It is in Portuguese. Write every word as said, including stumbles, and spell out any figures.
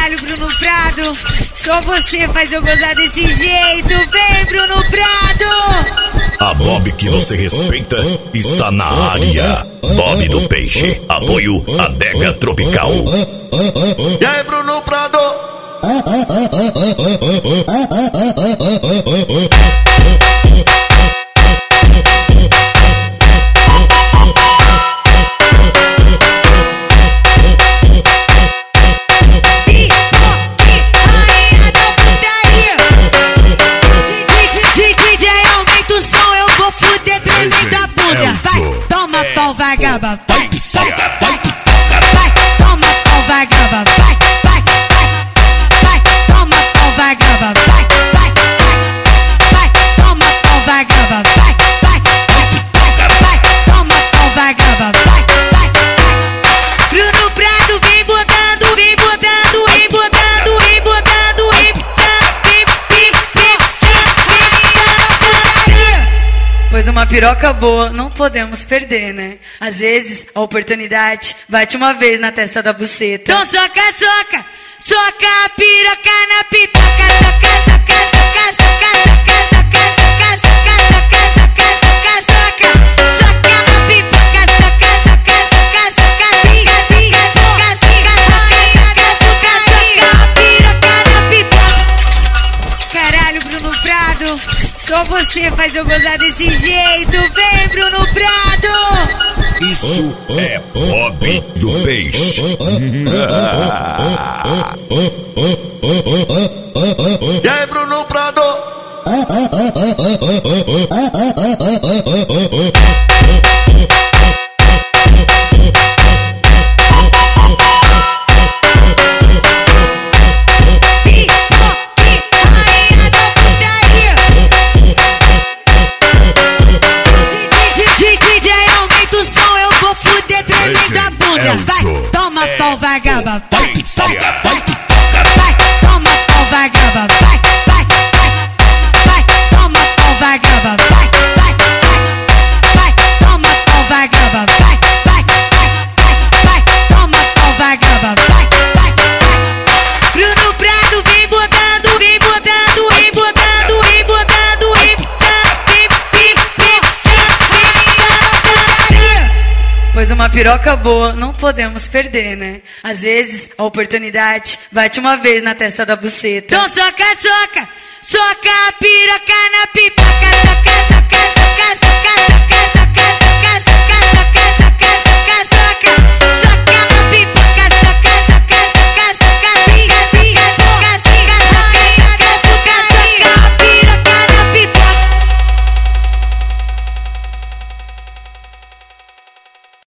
Caralho, Bruno Prado, só você faz eu gozar desse jeito. Vem, Bruno Prado! A Bob que você respeita está na área. Bob do Peixe, apoio Adega Tropical. E aí, Bruno Prado? Vai, toma pau, vagaba, vai, vai, vai, vai, toma pau, vagaba, vai, vai, vai, vai, toma pau, vagaba, vai, vai, vai, vai, toma pau, vagaba, vai, vai, vai, vai, toma pau, vagaba, vai, vai, vai. Bruno Prado vem botando, vem botando, vem botando, vem botando, vem pois uma piroca boa não podemos perder, né? Às vezes a oportunidade bate uma vez na testa da buceta. Então soca, soca, soca a piroca na pipoca. Soca, soca, soca, soca, soca, soca, soca, soca, soca, soca, soca, soca, soca na pipoca. Soca, soca, soca, soca, soca, soca, soca, soca, soca, soca, soca a piroca na pipoca. Caralho, Bruno Prado, só você faz eu gozar desse jeito. Vem, Bruno Prado! Isso é Bob do Peixe. E aí, Bruno Prado? Vai, toma pau, vagaba, vai, vai, vai, vai, toma pau, vagaba, vai, vai, vai, vai, toma pau, vagaba, vai, vai, vai, vai, toma pau, vagaba, vai, vai, vai, vai, toma pau, vagaba, vai, vai, vai. Bruno Prado vem botando, vem botando, vem botando, vem botando, vem pois uma piroca boa não podemos perder, né? Às vezes a oportunidade bate uma vez na testa da buceta. Então soca, soca, soca a piroca na pipoca. Soca, soca, soca, soca, soca, soca, soca, soca, soca, soca, soca, soca,